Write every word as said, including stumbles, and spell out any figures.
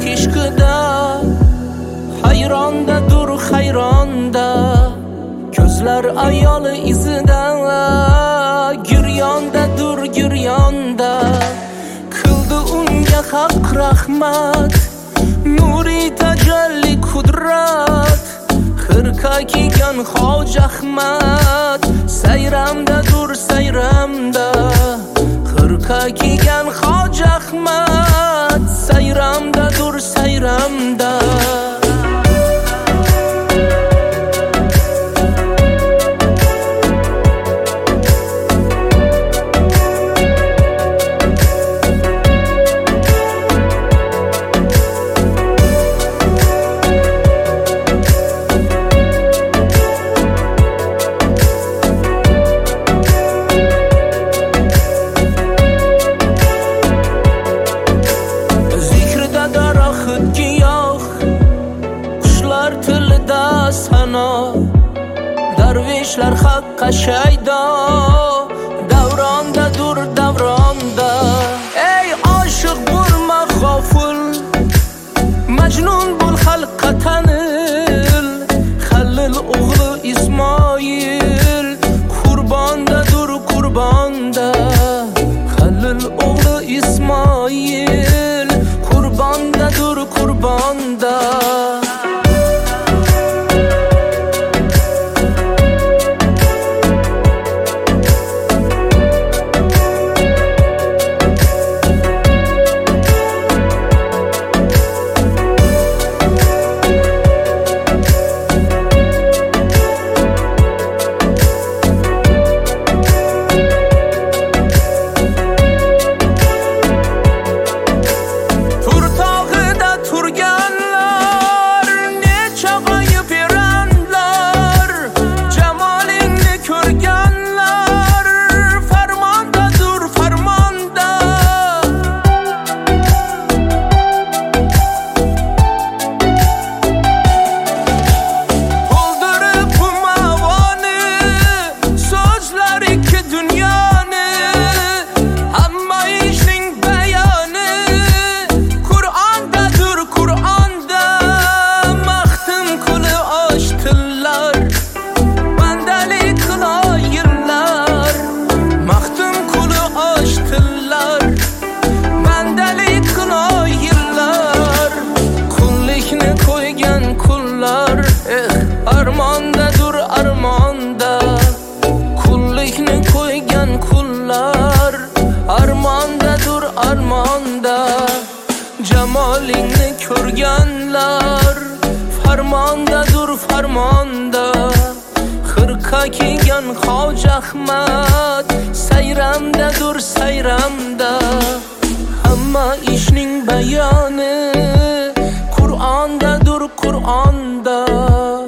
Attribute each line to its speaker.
Speaker 1: ishqida, hayronda dur hayronda, ko'zlar ayoli izida, giryonda dur giryonda, qildi unga haq rahmat, nuri tajalli qudrat, xirqa kiygan Hoji Ahmad, sayramda dur sayramda, xirqa kiygan Hoji Ahmad, sayramda dur sayramda. Darvishlar haqqa shaydo, davronda dur davronda. Ey oshiq bo'lma g'ofil, majnun bo'l xalqqa tanil, Halil o'g'li Ismoil, qurbonda dur qurbonda, Halil o'g'li Ismoil, qurbonda dur qurbonda. Armonda dur armonda, qullikni qo'ygan qullar, armonda dur armonda, jamolingni ko'rganlar, farmonda dur farmonda, xirqa kiygan Hoji Ahmad, sayramda dur sayramda. Hamma ishning bayoni Qur'onda dur Qur'onda.